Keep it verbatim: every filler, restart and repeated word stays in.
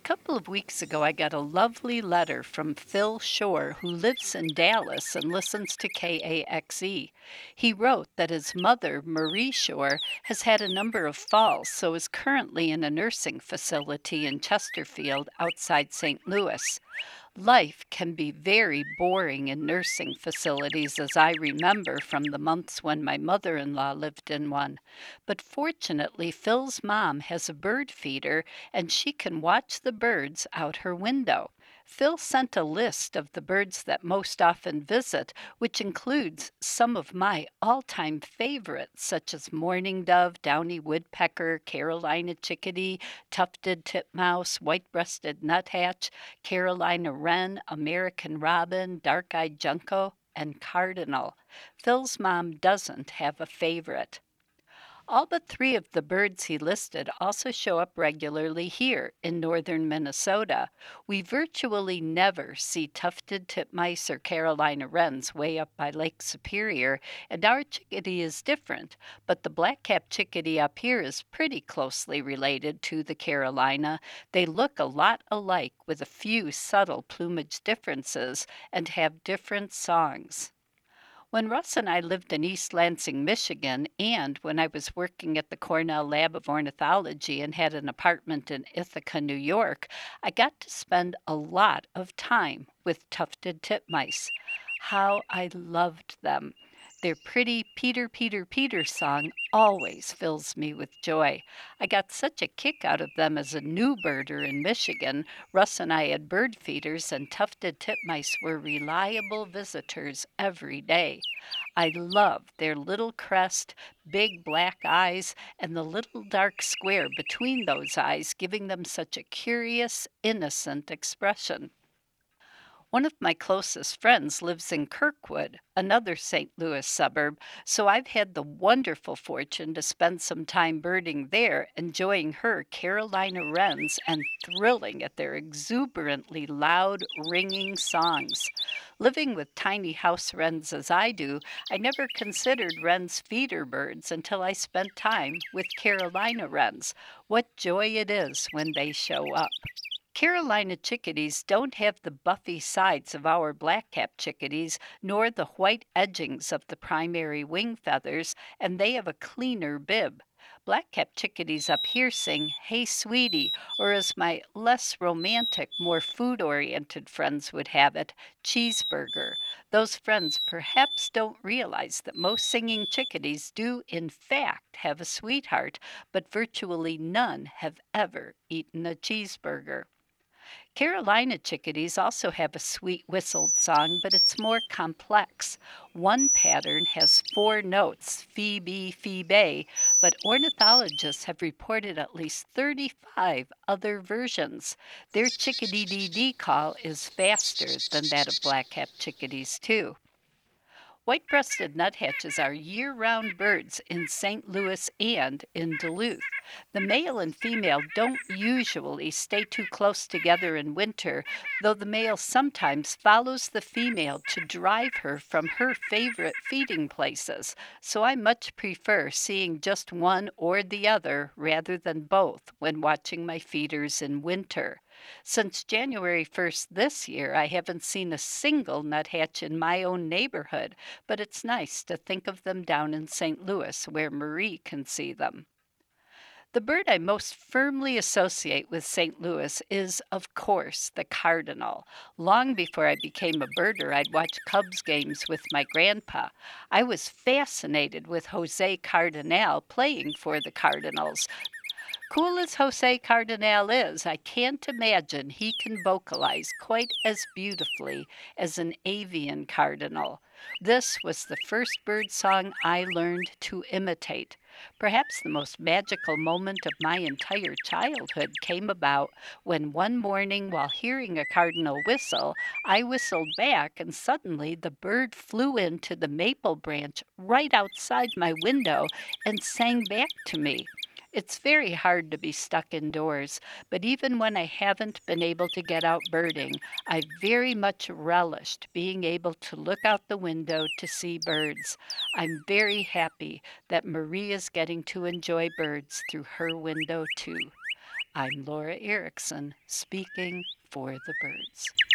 couple of weeks ago, I got a lovely letter from Phil Shore, who lives in Dallas and listens to K A X E. He wrote that his mother, Marie Shore, has had a number of falls, so is currently in a nursing facility in Chesterfield outside Saint Louis. Life can be very boring in nursing facilities, as I remember from the months when my mother in law lived in one. But fortunately, Phil's mom has a bird feeder and she can watch the birds out her window. Phil sent a list of the birds that most often visit, which includes some of my all time favorites, such as mourning dove, downy woodpecker, Carolina chickadee, tufted titmouse, white breasted nuthatch, Carolina wren, American robin, dark eyed junco, and cardinal. Phil's mom doesn't have a favorite. All but three of the birds he listed also show up regularly here in northern Minnesota. We virtually never see tufted titmice or Carolina wrens way up by Lake Superior, and our chickadee is different, but the black-capped chickadee up here is pretty closely related to the Carolina. They look a lot alike with a few subtle plumage differences and have different songs. When Russ and I lived in East Lansing, Michigan, and when I was working at the Cornell Lab of Ornithology and had an apartment in Ithaca, New York, I got to spend a lot of time with tufted titmice. How I loved them. Their pretty Peter, Peter, Peter song always fills me with joy. I got such a kick out of them as a new birder in Michigan. Russ and I had bird feeders, and tufted titmice were reliable visitors every day. I loved their little crest, big black eyes, and the little dark square between those eyes, giving them such a curious, innocent expression. One of my closest friends lives in Kirkwood, another Saint Louis suburb, so I've had the wonderful fortune to spend some time birding there, enjoying her Carolina wrens and thrilling at their exuberantly loud, ringing songs. Living with tiny house wrens as I do, I never considered wrens feeder birds until I spent time with Carolina wrens. What joy it is when they show up. Carolina chickadees don't have the buffy sides of our black-capped chickadees, nor the white edgings of the primary wing feathers, and they have a cleaner bib. Black-capped chickadees up here sing, "Hey, sweetie," or as my less romantic, more food-oriented friends would have it, cheeseburger. Those friends perhaps don't realize that most singing chickadees do in fact have a sweetheart, but virtually none have ever eaten a cheeseburger. Carolina chickadees also have a sweet whistled song, but it's more complex. One pattern has four notes, fee, bee, fee, bay, but ornithologists have reported at least thirty-five other versions. Their chickadee-dee-dee call is faster than that of black-capped chickadees, too. White-breasted nuthatches are year-round birds in Saint Louis and in Duluth. The male and female don't usually stay too close together in winter, though the male sometimes follows the female to drive her from her favorite feeding places, so I much prefer seeing just one or the other rather than both when watching my feeders in winter. Since January first this year, I haven't seen a single nuthatch in my own neighborhood, but it's nice to think of them down in Saint Louis where Marie can see them. The bird I most firmly associate with Saint Louis is, of course, the cardinal. Long before I became a birder, I'd watch Cubs games with my grandpa. I was fascinated with Jose Cardinal playing for the Cardinals. Cool as Jose Cardinal is, I can't imagine he can vocalize quite as beautifully as an avian cardinal. This was the first bird song I learned to imitate. Perhaps the most magical moment of my entire childhood came about when one morning, while hearing a cardinal whistle, I whistled back and suddenly the bird flew into the maple branch right outside my window and sang back to me. It's very hard to be stuck indoors, but even when I haven't been able to get out birding, I've very much relished being able to look out the window to see birds. I'm very happy that Marie is getting to enjoy birds through her window too. I'm Laura Erickson, speaking for the birds.